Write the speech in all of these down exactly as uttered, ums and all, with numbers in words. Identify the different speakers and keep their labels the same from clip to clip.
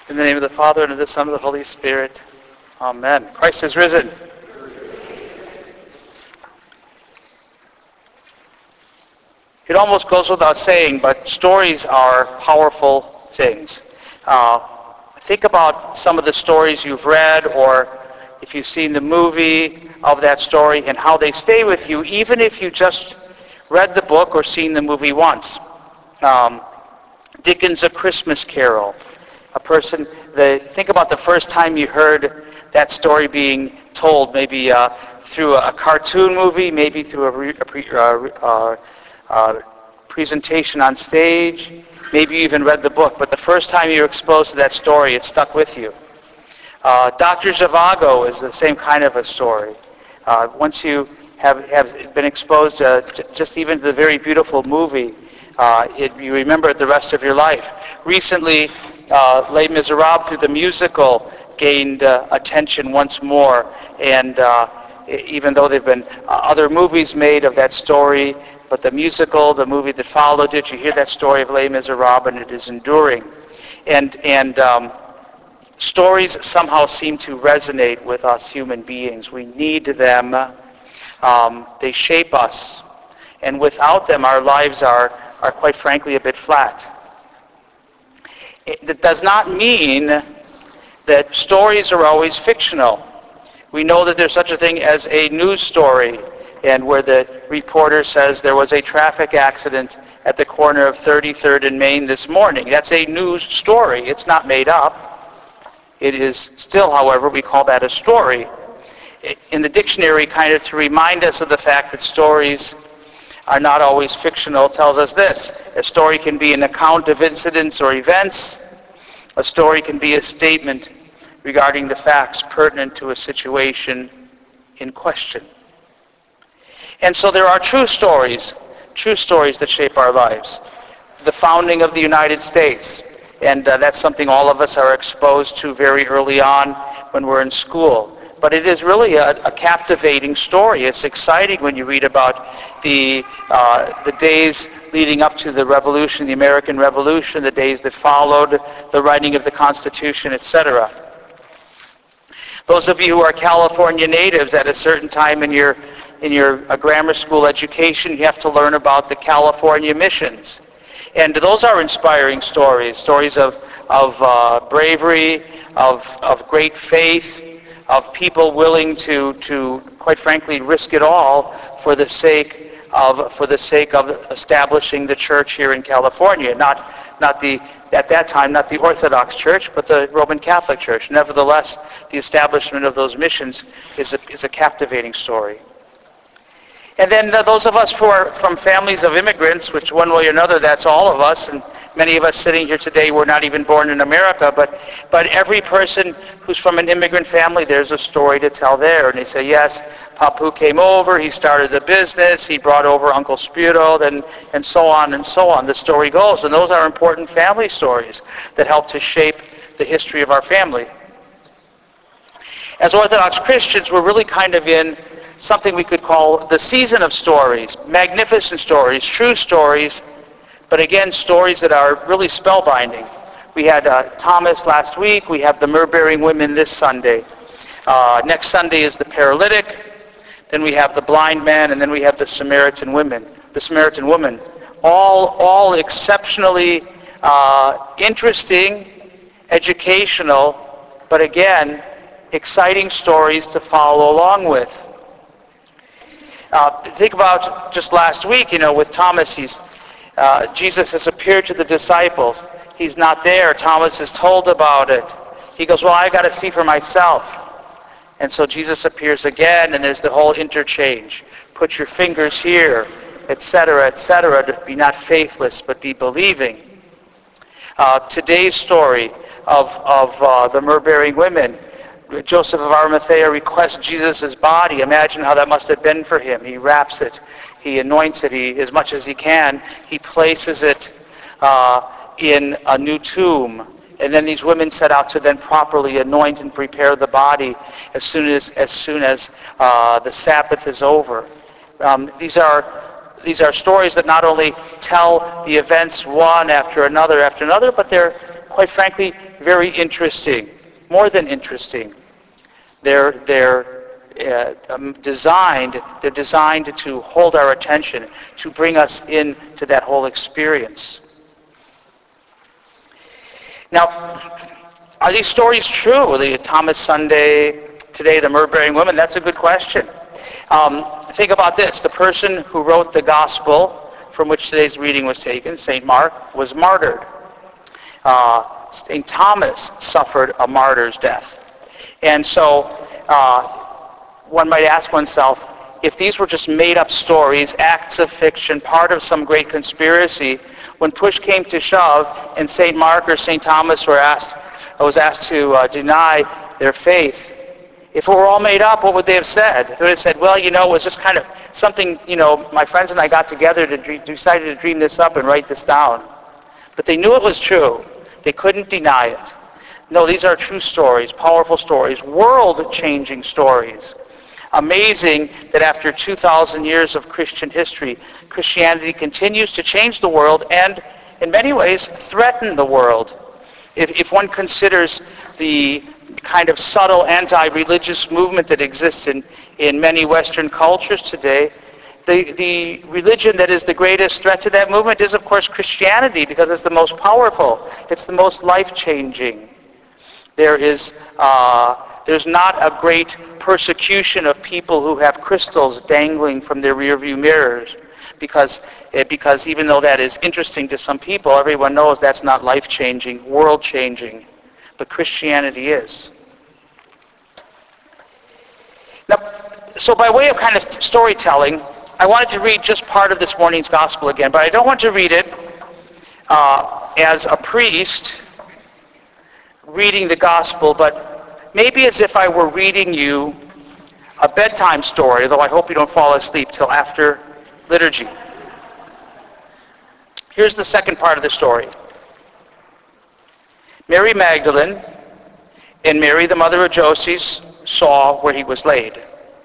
Speaker 1: In the name of the Father, and of the Son, and of the Holy Spirit. Amen. Christ is risen. It almost goes without saying, but stories are powerful things. Uh, think about some of the stories you've read, or if you've seen the movie of that story, and how they stay with you, even if you just read the book or seen the movie once. Um, Dickens' A Christmas Carol. A person, the, think about the first time you heard that story being told, maybe uh, through a cartoon movie, maybe through a, re, a pre, uh, uh, uh, presentation on stage, maybe you even read the book, but the first time you were exposed to that story, it stuck with you. Uh, Doctor Zhivago is the same kind of a story. Uh, once you have, have been exposed to just even to the very beautiful movie, uh, it, you remember it the rest of your life. Recently, uh, Les Miserables through the musical gained uh, attention once more, and uh, even though there have been uh, other movies made of that story, but the musical, the movie that followed it, you hear that story of Les Miserables, and it is enduring. And, and um, stories somehow seem to resonate with us human beings. We need them. Um, they shape us. And without them, our lives are, are quite frankly a bit flat. It does not mean that stories are always fictional. We know that there's such a thing as a news story, and where the reporter says there was a traffic accident at the corner of thirty-third and Main this morning. That's a news story. It's not made up. It is still, however, we call that a story. In the dictionary, kind of to remind us of the fact that stories are not always fictional, tells us this. A story can be an account of incidents or events. A story can be a statement regarding the facts pertinent to a situation in question. And so there are true stories, true stories that shape our lives. The founding of the United States, and uh, that's something all of us are exposed to very early on when we're in school. But it is really a, a captivating story. It's exciting when you read about the uh, the days leading up to the Revolution, the American Revolution, the days that followed, the writing of the Constitution, et cetera. Those of you who are California natives, at a certain time in your in your uh, grammar school education, you have to learn about the California missions. And those are inspiring stories, stories of, of uh, bravery, of, of great faith, of people willing to, to, quite frankly, risk it all for the sake of, for the sake of establishing the church here in California. Not, not the, at that time, not the Orthodox Church, but the Roman Catholic Church. Nevertheless, the establishment of those missions is a, is a captivating story. And then uh, those of us who are from families of immigrants, which one way or another, that's all of us, and many of us sitting here today were not even born in America, but, but every person who's from an immigrant family, there's a story to tell there. And they say, yes, Papu came over, he started the business, he brought over Uncle Spiro, and, and so on and so on. The story goes. And those are important family stories that help to shape the history of our family. As Orthodox Christians, we're really kind of in something we could call the season of stories, magnificent stories, true stories, but again, stories that are really spellbinding. We had uh, Thomas last week. We have the myrrh-bearing women this Sunday. Uh, next Sunday is the paralytic. Then we have the blind man, and then we have the Samaritan women, the Samaritan woman. All, all exceptionally uh, interesting, educational, but again, exciting stories to follow along with. Uh, think about just last week, you know, with Thomas, he's uh, Jesus has appeared to the disciples. He's not there. Thomas is told about it. He goes, well, I've got to see for myself. And so Jesus appears again, and there's the whole interchange. Put your fingers here, et cetera, et cetera, to be not faithless, but be believing. Uh, today's story of, of uh, the myrrh-bearing women, Joseph of Arimathea requests Jesus' body. Imagine how that must have been for him. He wraps it. He anoints it. He, as much as he can, he places it uh, in a new tomb. And then these women set out to then properly anoint and prepare the body as soon as as soon as uh, the Sabbath is over. Um, these are These are stories that not only tell the events one after another after another, but they're quite frankly, very interesting, more than interesting. They're, they're uh, um, designed, they're designed to hold our attention, to bring us into that whole experience. Now, are these stories true? The Thomas Sunday, today the myrrh-bearing woman, that's a good question. Um, think about this. The person who wrote the gospel from which today's reading was taken, Saint Mark, was martyred. Uh, Saint Thomas suffered a martyr's death. And so uh, one might ask oneself, if these were just made-up stories, acts of fiction, part of some great conspiracy, when push came to shove and Saint Mark or Saint Thomas were asked, was asked to uh, deny their faith, if it were all made up, what would they have said? They would have said, well, you know, it was just kind of something, you know, my friends and I got together to dream, decided to dream this up and write this down. But they knew it was true. They couldn't deny it. No, these are true stories, powerful stories, world-changing stories. Amazing that after two thousand years of Christian history, Christianity continues to change the world and, in many ways, threaten the world. If, if one considers the kind of subtle anti-religious movement that exists in, in many Western cultures today, the, the religion that is the greatest threat to that movement is, of course, Christianity, because it's the most powerful. It's the most life-changing. There is, uh, there's not a great persecution of people who have crystals dangling from their rearview mirrors, because, because even though that is interesting to some people, everyone knows that's not life-changing, world-changing. But Christianity is. Now, so by way of kind of storytelling, I wanted to read just part of this morning's gospel again, but I don't want to read it uh, as a priest reading the gospel, but maybe as if I were reading you a bedtime story, though I hope you don't fall asleep till after liturgy. Here's the second part of the story. Mary Magdalene and Mary, the mother of Joses, saw where he was laid.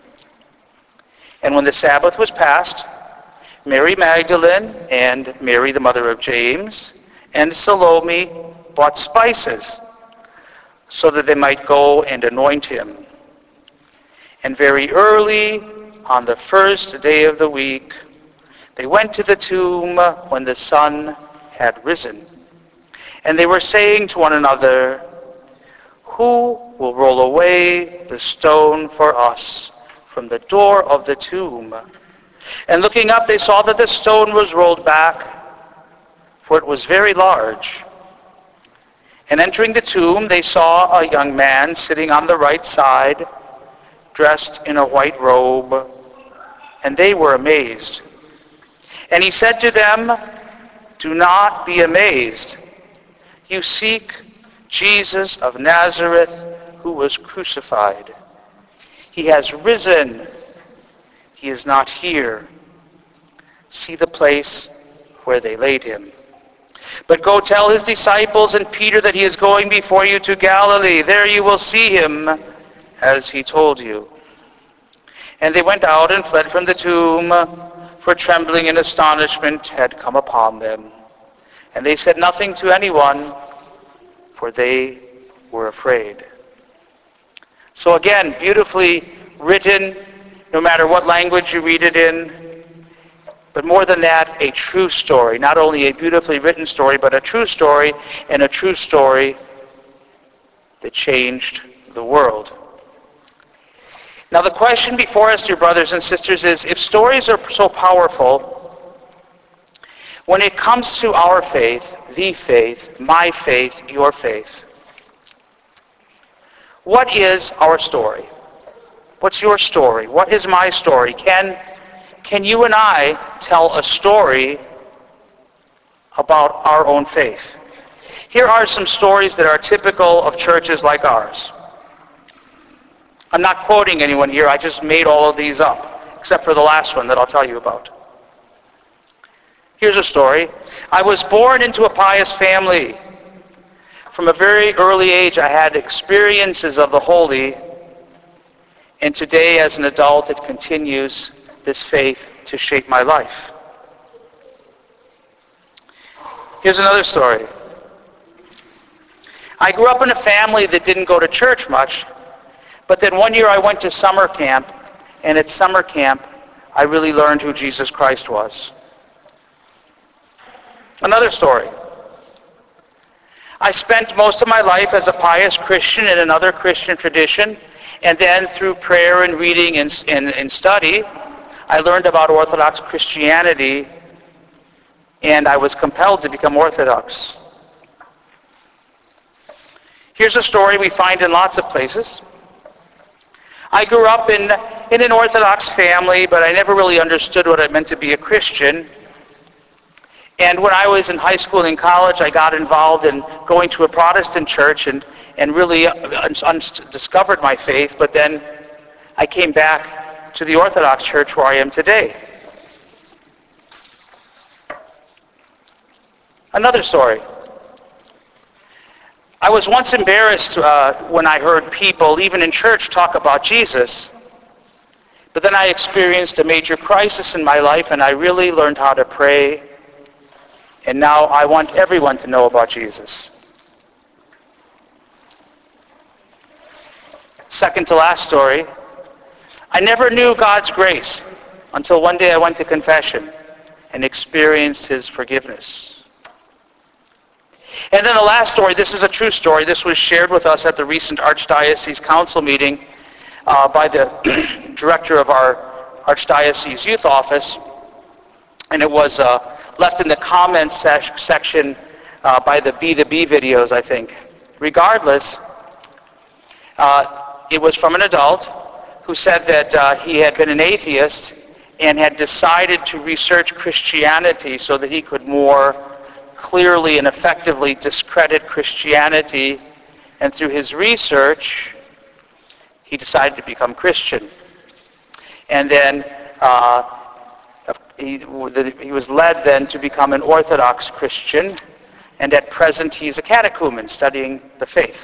Speaker 1: And when the Sabbath was passed, Mary Magdalene and Mary, the mother of James, and Salome bought spices so that they might go and anoint him. And very early on the first day of the week, they went to the tomb when the sun had risen. And they were saying to one another, "Who will roll away the stone for us from the door of the tomb?" And looking up, they saw that the stone was rolled back, for it was very large. And entering the tomb, they saw a young man sitting on the right side, dressed in a white robe, and they were amazed. And he said to them, "Do not be amazed. You seek Jesus of Nazareth, who was crucified. He has risen. He is not here. See the place where they laid him. But go tell his disciples and Peter that he is going before you to Galilee. There you will see him, as he told you." And they went out and fled from the tomb, for trembling and astonishment had come upon them. And they said nothing to anyone, for they were afraid. So again, beautifully written, no matter what language you read it in. But more than that, a true story. Not only a beautifully written story, but a true story, and a true story that changed the world. Now the question before us, dear brothers and sisters, is if stories are so powerful, when it comes to our faith, the faith, my faith, your faith, what is our story? What's your story? What is my story? Can, can you and I tell a story about our own faith? Here are some stories that are typical of churches like ours. I'm not quoting anyone here. I just made all of these up, except for the last one that I'll tell you about. Here's a story. I was born into a pious family. From a very early age, I had experiences of the holy, and today as an adult, it continues, this faith, to shape my life. Here's another story. I grew up in a family that didn't go to church much, but then one year I went to summer camp, and at summer camp, I really learned who Jesus Christ was. Another story. I spent most of my life as a pious Christian in another Christian tradition, and then through prayer and reading and, and, and study, I learned about Orthodox Christianity, and I was compelled to become Orthodox. Here's a story we find in lots of places. I grew up in, in an Orthodox family, but I never really understood what it meant to be a Christian. And when I was in high school and in college, I got involved in going to a Protestant church and, and really un- un- discovered my faith, but then I came back to the Orthodox Church where I am today. Another story. I was once embarrassed uh, when I heard people, even in church, talk about Jesus. But then I experienced a major crisis in my life, and I really learned how to pray. And now I want everyone to know about Jesus. Second to last story. I never knew God's grace until one day I went to confession and experienced his forgiveness. And then the last story, this is a true story. This was shared with us at the recent Archdiocese Council meeting uh, by the director of our Archdiocese Youth Office. And it was uh, left in the comments sec- section uh, by the B two B videos, I think. Regardless, uh, it was from an adult who said that uh, he had been an atheist and had decided to research Christianity so that he could more clearly and effectively discredit Christianity. And through his research, he decided to become Christian. And then uh, He, he was led then to become an Orthodox Christian, and at present he's a catechumen studying the faith.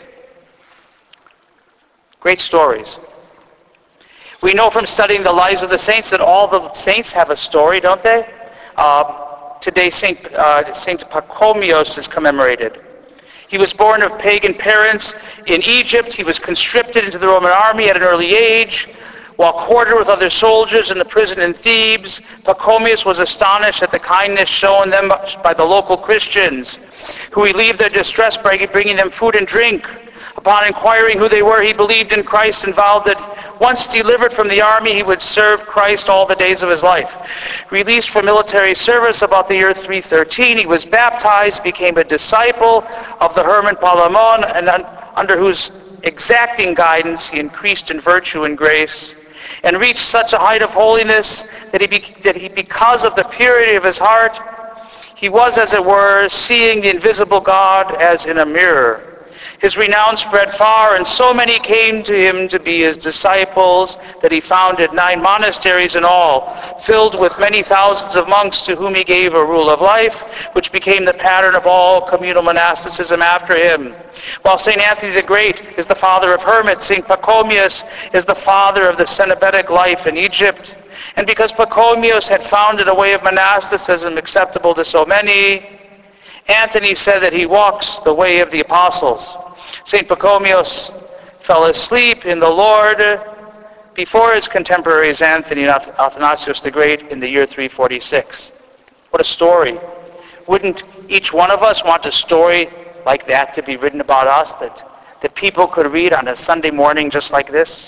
Speaker 1: Great stories. We know from studying the lives of the saints that all the saints have a story, don't they? Uh, today Saint Uh, Saint Pachomios is commemorated. He was born of pagan parents in Egypt. He was conscripted into the Roman army at an early age. While quartered with other soldiers in the prison in Thebes, Pachomius was astonished at the kindness shown them by the local Christians, who relieved their distress by bringing them food and drink. Upon inquiring who they were, he believed in Christ and vowed that once delivered from the army, he would serve Christ all the days of his life. Released from military service about the year three thirteen, he was baptized, became a disciple of the Hermit Palamon, and under whose exacting guidance he increased in virtue and grace, and reached such a height of holiness that he, be, that he, because of the purity of his heart, he was, as it were, seeing the invisible God as in a mirror. His renown spread far, and so many came to him to be his disciples that he founded nine monasteries in all, filled with many thousands of monks to whom he gave a rule of life, which became the pattern of all communal monasticism after him. While Saint Anthony the Great is the father of hermits, Saint Pachomius is the father of the Cenobitic life in Egypt. And because Pachomius had founded a way of monasticism acceptable to so many, Anthony said that he walks the way of the apostles. Saint Pachomius fell asleep in the Lord before his contemporaries Anthony and Athanasius the Great in the year three forty-six. What a story. Wouldn't each one of us want a story like that to be written about us, that, that people could read on a Sunday morning just like this?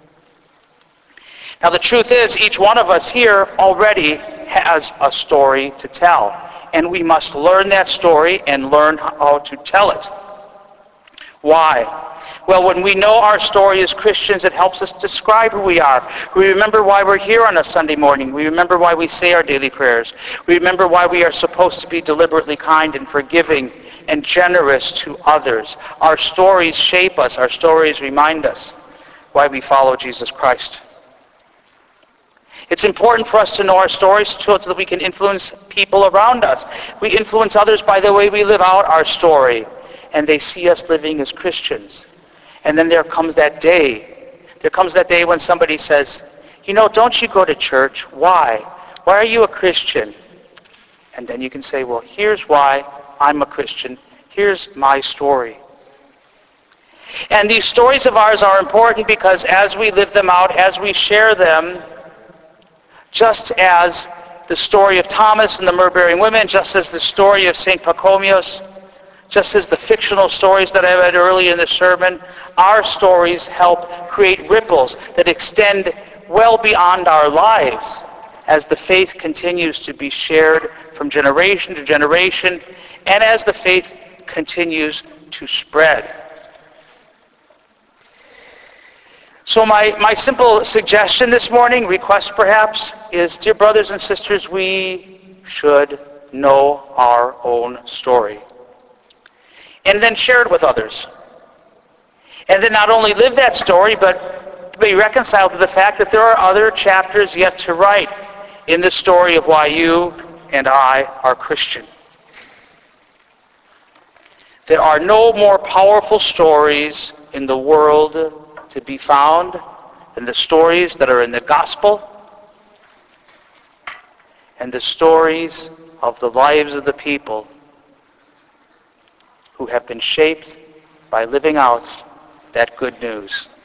Speaker 1: Now the truth is, each one of us here already has a story to tell, and we must learn that story and learn how to tell it. Why? Well, when we know our story as Christians, it helps us describe who we are. We remember why we're here on a Sunday morning. We remember why we say our daily prayers. We remember why we are supposed to be deliberately kind and forgiving and generous to others. Our stories shape us. Our stories remind us why we follow Jesus Christ. It's important for us to know our stories so that we can influence people around us. We influence others by the way we live out our story, and they see us living as Christians. And then there comes that day. There comes that day when somebody says, you know, don't you go to church? Why? Why are you a Christian? And then you can say, well, here's why I'm a Christian. Here's my story. And these stories of ours are important because as we live them out, as we share them, just as the story of Thomas and the myrrh-bearing women, just as the story of Saint Pachomius, just as the fictional stories that I read early in the sermon, our stories help create ripples that extend well beyond our lives as the faith continues to be shared from generation to generation and as the faith continues to spread. So my, my simple suggestion this morning, request perhaps, is, dear brothers and sisters, we should know our own story. And then share it with others. And then not only live that story, but be reconciled to the fact that there are other chapters yet to write in the story of why you and I are Christian. There are no more powerful stories in the world to be found than the stories that are in the gospel and the stories of the lives of the people who have been shaped by living out that good news.